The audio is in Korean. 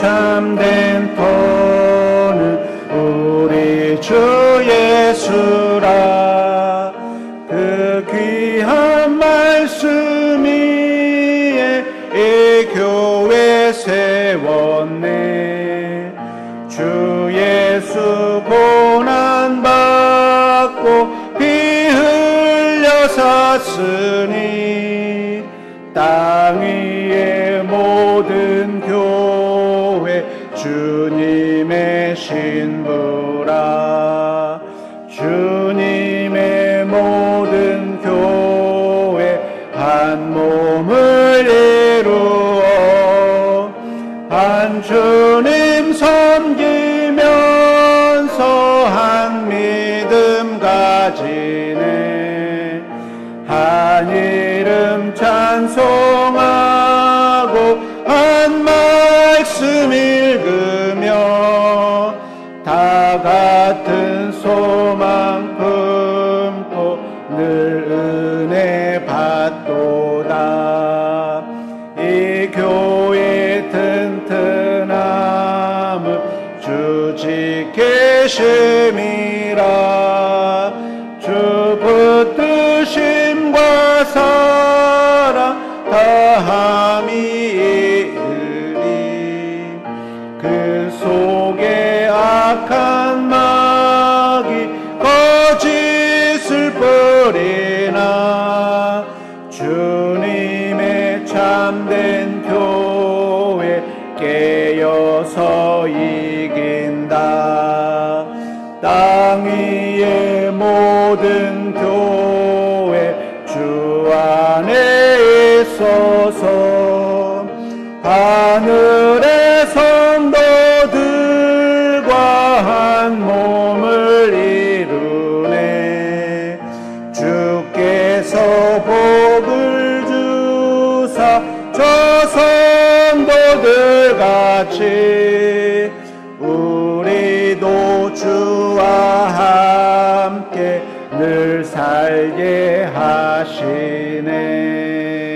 참된 터는 우리 주 예수라. 그 귀한 말씀 위에 이 교회 세웠네. 주 예수 고난받고 피 흘려 샀으니 땅 위의 모든 교회 주님의 신부라. 주님의 모든 교회 한 몸을 이루어 한 주님 섬기면서 한 믿음 가지네. 한 이름 찬송하고 한 말씀 읽으며 다 같은 소망 품고 늘 은혜 받도다. 이 교회 튼튼함은 주 지키심이라. 주 붙드심과 사랑 다함이 이으리. 그 속에 악한 마귀 거짓을 뿌리나 주님의 참된 교회 깨어서 이긴다. 땅 위의 모든 교회 주 안에 있어서 하늘의 성도들과 한 몸을 이루네. 주께서 복을 주사 저 성도들 같이 우리도 주와 함께 늘 살게 하시네.